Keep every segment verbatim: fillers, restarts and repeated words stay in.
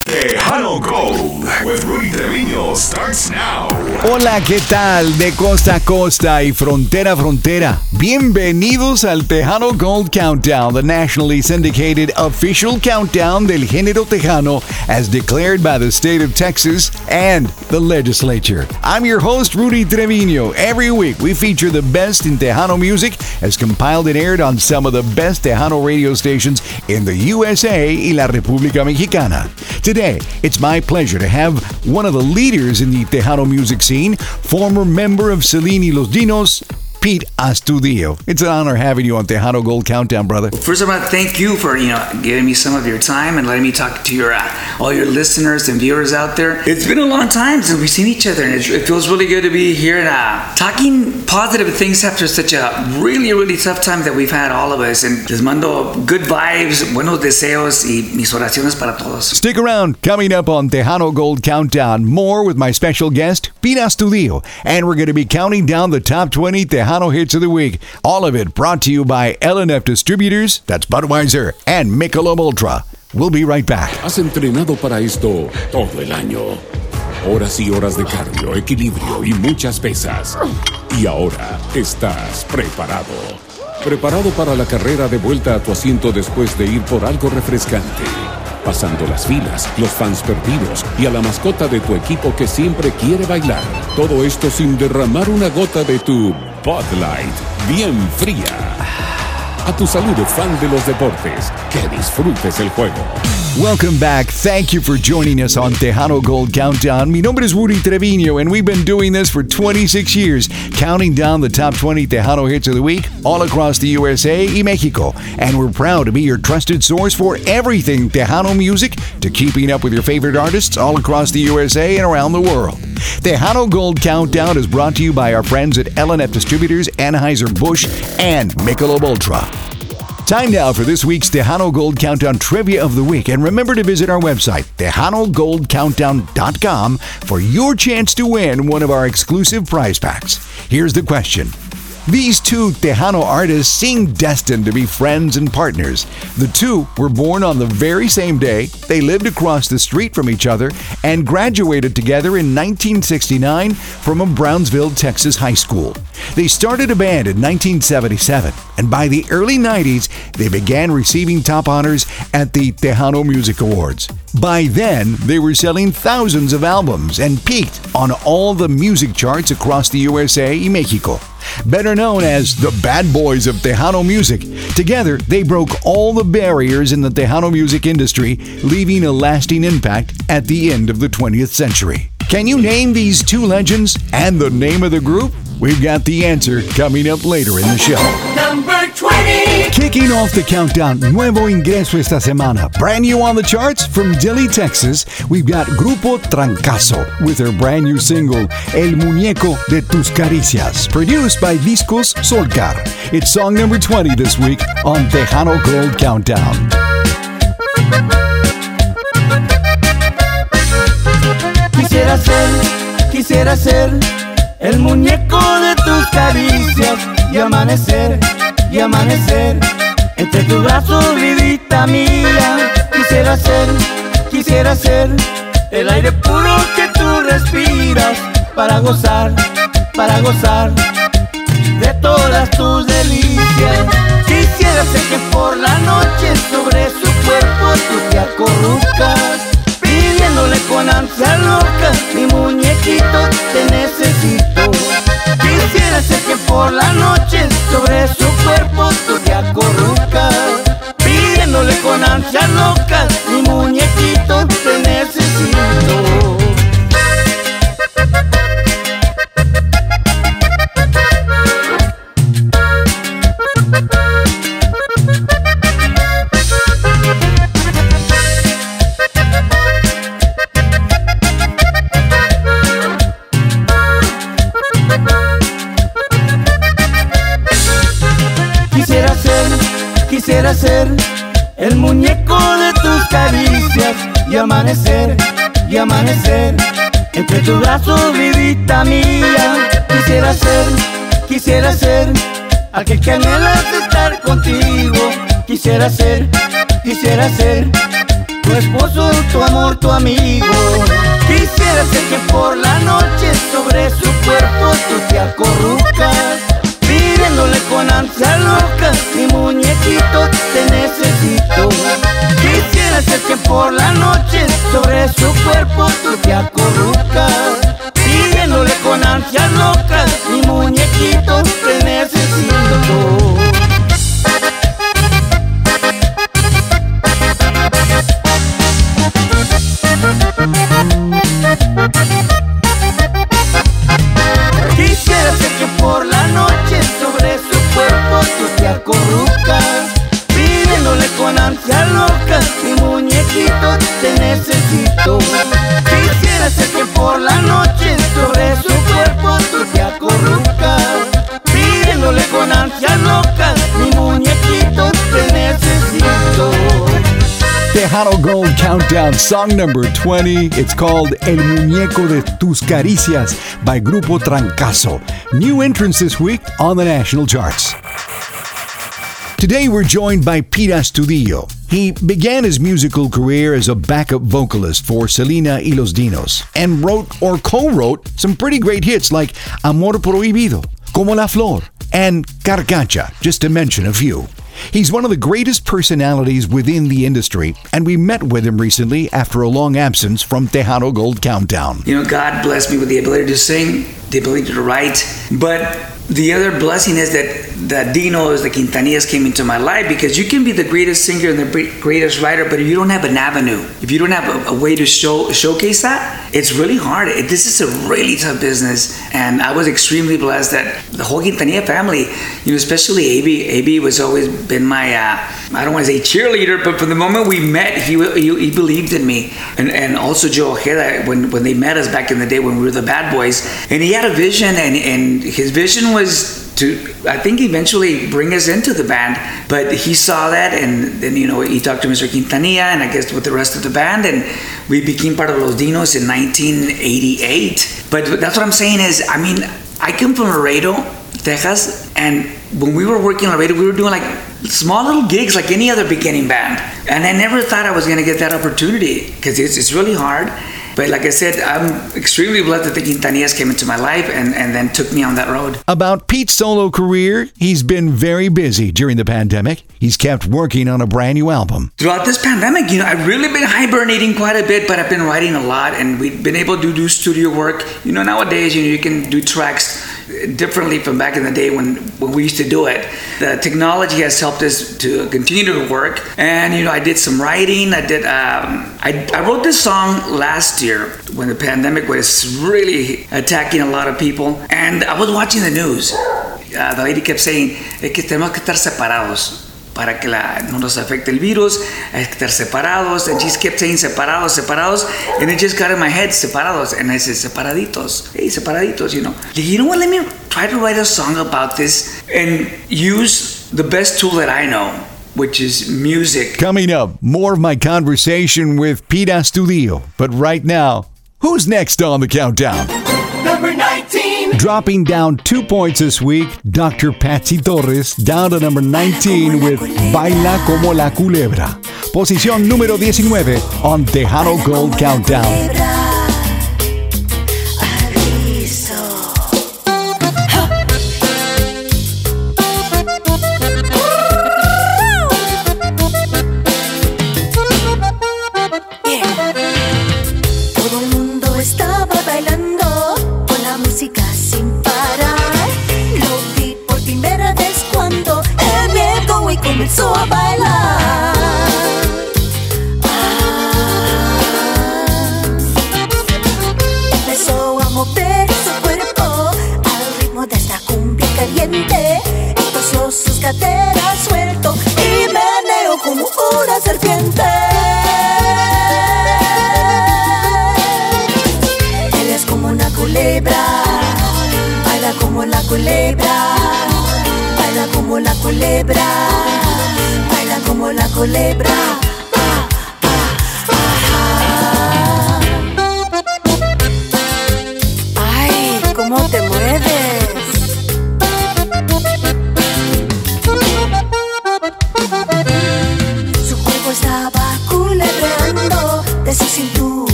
Tejano Gold with Rudy Treviño starts now. Hola, ¿qué tal? De costa a costa y frontera a frontera. Bienvenidos al Tejano Gold Countdown, the nationally syndicated official countdown del género tejano as declared by the state of Texas and the legislature. I'm your host, Rudy Treviño. Every week, we feature the best in Tejano music as compiled and aired on some of the best Tejano radio stations in the U S A y la República Mexicana. Today, it's my pleasure to have one of the leaders in the Tejano music scene, former member of Celine y Los Dinos, Pete Astudillo. It's an honor having you on Tejano Gold Countdown, brother. First of all, thank you for you know giving me some of your time and letting me talk to your uh, all your listeners and viewers out there. It's been a long time since we've seen each other, and it, it feels really good to be here and uh, talking positive things after such a really, really tough time that we've had, all of us. And les mando good vibes, buenos deseos y mis oraciones para todos. Stick around. Coming up on Tejano Gold Countdown, more with my special guest, Pete Astudillo. And we're going to be counting down the top twenty Tejano hits of the week. All of it brought to you by L and F Distributors, that's Budweiser, and Michelob Ultra. We'll be right back. Has entrenado para esto todo el año. Horas y horas de cardio, equilibrio y muchas pesas. Y ahora estás preparado. Preparado para la carrera de vuelta a tu asiento después de ir por algo refrescante. Pasando las filas, los fans perdidos y a la mascota de tu equipo que siempre quiere bailar. Todo esto sin derramar una gota de tu Bud Light bien fría. A tu salud, fan de los deportes, que disfrutes el juego. Welcome back. Thank you for joining us on Tejano Gold Countdown. Mi nombre es Rudy Treviño, and we've been doing this for twenty-six years, counting down the top twenty Tejano hits of the week all across the U S A y Mexico. And we're proud to be your trusted source for everything Tejano music, to keeping up with your favorite artists all across the U S A and around the world. Tejano Gold Countdown is brought to you by our friends at L and F Distributors, Anheuser-Busch, and Michelob Ultra. Time now for this week's Tejano Gold Countdown Trivia of the Week. And remember to visit our website, tejano gold countdown dot com, for your chance to win one of our exclusive prize packs. Here's the question. These two Tejano artists seem destined to be friends and partners. The two were born on the very same day, they lived across the street from each other, and graduated together in nineteen sixty-nine from a Brownsville, Texas high school. They started a band in nineteen seventy-seven, and by the early nineties, they began receiving top honors at the Tejano Music Awards. By then, they were selling thousands of albums and peaked on all the music charts across the U S A y Mexico. Better known as the Bad Boys of Tejano music, together they broke all the barriers in the Tejano music industry, leaving a lasting impact at the end of the twentieth century. Can you name these two legends and the name of the group? We've got the answer coming up later in the show. Number twenty. Kicking off the countdown, nuevo ingreso esta semana. Brand new on the charts from Dilley, Texas, we've got Grupo Trancazo with their brand new single, El Muñeco de Tus Caricias, produced by Discos Solcar. It's song number twenty this week on Tejano Gold Countdown. Quisiera ser, quisiera ser el muñeco de tus caricias y amanecer, y amanecer entre tus brazos, vidita mía. Quisiera ser, quisiera ser el aire puro que tú respiras para gozar, para gozar de todas tus delicias. Quisiera ser que por la noche sobre su cuerpo tú te acurrucas, pidiéndole con ansia loca, mi muñequito te necesito. Quisiera ser que por la noche sobre su cuerpo tú te acurrucas, pidiéndole con ansia loca, mi muñequito te necesito. Quisiera ser el muñeco de tus caricias y amanecer, y amanecer entre tus brazos, vidita mía. Quisiera ser, quisiera ser aquel que anhelas estar contigo. Quisiera ser, quisiera ser tu tu esposo, tu amor, tu amigo. Quisiera ser que por la noche sobre su cuerpo tú te acurrucas, pidiéndole con ansia loca, mi muñequito te necesito. Quisiera ser que por la noche sobre su cuerpo tú te acurrucas, pidiéndole con ansia loca, mi muñequito te necesito. Quisiera ser que por la noche sobre su cuerpo tú te acurrucas, pidiéndole con ansia loca, mi muñequito te necesito. Quisiera ser que por la noche sobre su cuerpo tú te acurrucas, pidiéndole con ansia loca, mi muñequito te necesito. Tejano Gold Countdown, song number twenty. It's called El Muñeco de Tus Caricias by Grupo Trancazo. New entrance this week on the national charts. Today we're joined by Pete Astudillo. He began his musical career as a backup vocalist for Selena y Los Dinos and wrote or co-wrote some pretty great hits like Amor Prohibido, Como la Flor, and Carcacha, just to mention a few. He's one of the greatest personalities within the industry, and we met with him recently after a long absence from Tejano Gold Countdown. You know, God blessed me with the ability to sing, the ability to write, but the other blessing is that the Dinos, the Quintanillas came into my life, because you can be the greatest singer and the greatest writer, but if you don't have an avenue, if you don't have a, a way to show showcase that, it's really hard. It, this is a really tough business, and I was extremely blessed that the whole Quintanilla family, you know, especially A B, A B was always been my, uh, I don't want to say cheerleader, but from the moment we met, he he, he believed in me, and and also Joe Ojeda, when when they met us back in the day when we were the Bad Boys, and he had a vision, and and his vision was to, I think, eventually bring us into the band, but he saw that, and then, you know, he talked to Mister Quintanilla, and I guess with the rest of the band, and we became part of Los Dinos in nineteen eighty-eight. But that's what I'm saying is, I mean, I come from Laredo, Texas, and when we were working in Laredo, we were doing like small little gigs like any other beginning band, and I never thought I was going to get that opportunity, because it's, it's really hard. But like I said, I'm extremely blessed that the Quintanillas came into my life and, and then took me on that road. About Pete's solo career, he's been very busy during the pandemic. He's kept working on a brand new album. Throughout this pandemic, you know, I've really been hibernating quite a bit, but I've been writing a lot, and we've been able to do studio work. You know, nowadays, you know, you can do tracks differently from back in the day when, when we used to do it. The technology has helped us to continue to work. And, you know, I did some writing. I did, um, I, I wrote this song last year when the pandemic was really attacking a lot of people. And I was watching the news. Uh, the lady kept saying, es que tenemos que estar separados para que la, no nos afecte el virus, hay que estar separados. And she kept saying separados, separados, and it just got in my head, separados, and I said separaditos, hey, separaditos, you know. You know what, let me try to write a song about this and use the best tool that I know, which is music. Coming up, more of my conversation with Pete Astudillo. But right now, who's next on the countdown? Number nineteen. Dropping down two points this week, Doctor Patsy Torres down to number nineteen with Baila Como la Culebra. Posición número diecinueve on Tejano Gold Countdown. Comenzó a bailar. Ah, empezó a mover su cuerpo al ritmo de esta cumbia caliente. Entonces sus caderas suelto y meneo como una serpiente. Él es como una culebra, baila como la culebra. Baila como la culebra, baila como la culebra. Ah, ah, ah. Ay, cómo te mueves. Su cuerpo estaba culebreando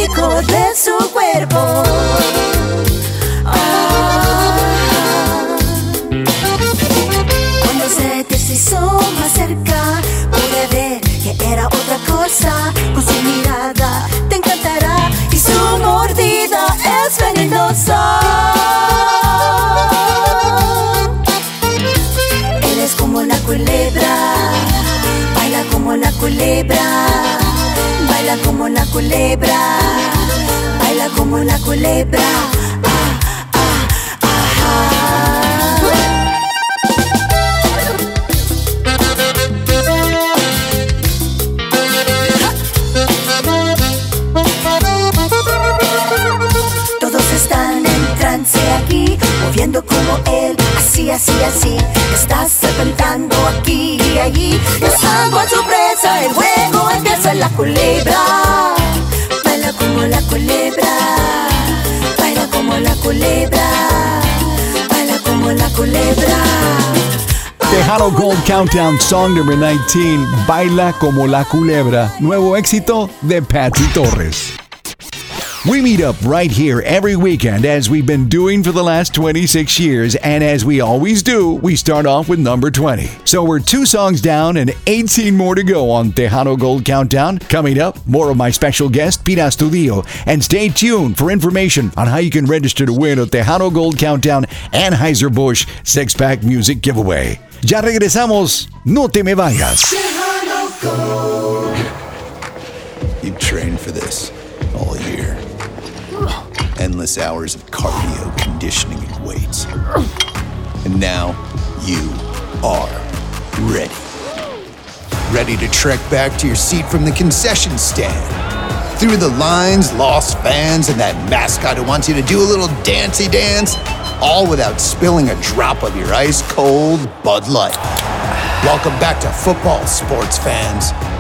erótico de su cuerpo. Ah. Cuando se te hizo más cerca, pude ver que era otra cosa. Con su mirada te encantará y su mordida es venenosa. Él es como la culebra, baila como la culebra, baila como la culebra, baila como la culebra. Ah, ah, ah. Todos están en trance aquí, moviendo como él, así, así, así. Estás serpentando aquí y allí, lanzando a su presa. El juego empieza en la culebra. Baila como la culebra, baila como la culebra, baila como la culebra. Tejano Gold Countdown Song number nineteen, Baila como la culebra, nuevo éxito de Patsy Torres. We meet up right here every weekend as we've been doing for the last twenty-six years, and as we always do, we start off with number twenty. So we're two songs down and eighteen more to go on Tejano Gold Countdown. Coming up, more of my special guest, Pete Astudillo, and stay tuned for information on how you can register to win a Tejano Gold Countdown Anheuser-Busch six-pack music giveaway. Ya regresamos, no te me vayas. You trained for this all year. Endless hours of cardio, conditioning, and weights. And now you are ready. Ready to trek back to your seat from the concession stand. Through the lines, lost fans, and that mascot who wants you to do a little dancey dance, all without spilling a drop of your ice-cold Bud Light. Welcome back to football, sports fans.